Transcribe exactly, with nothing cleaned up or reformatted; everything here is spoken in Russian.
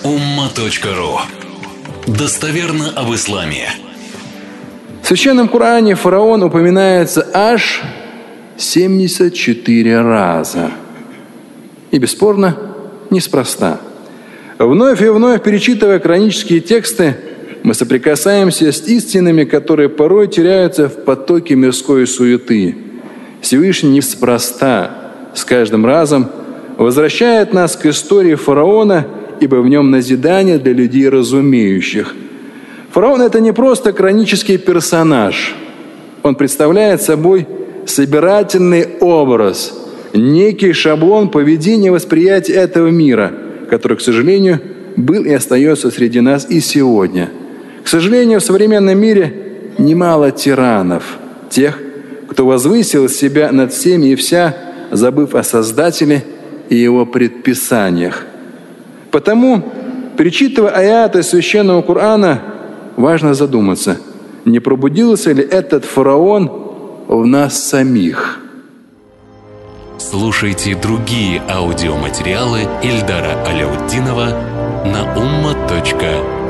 умма точка ру. Достоверно об исламе. В Священном Коране фараон упоминается аж семьдесят четыре раза. И, бесспорно, неспроста. Вновь и вновь перечитывая коранические тексты, мы соприкасаемся с истинами, которые порой теряются в потоке мирской суеты. Всевышний неспроста с каждым разом возвращает нас к истории фараона, ибо в нем назидание для людей разумеющих. Фараон – это не просто коранический персонаж. Он представляет собой собирательный образ, некий шаблон поведения и восприятия этого мира, который, к сожалению, был и остается среди нас и сегодня. К сожалению, в современном мире немало тиранов, тех, кто возвысил себя над всеми и вся, забыв о Создателе и Его предписаниях. Потому, перечитывая аяты Священного Корана, важно задуматься, не пробудился ли этот фараон в нас самих. Слушайте другие аудиоматериалы Ильдара Аляутдинова на умма точка ру.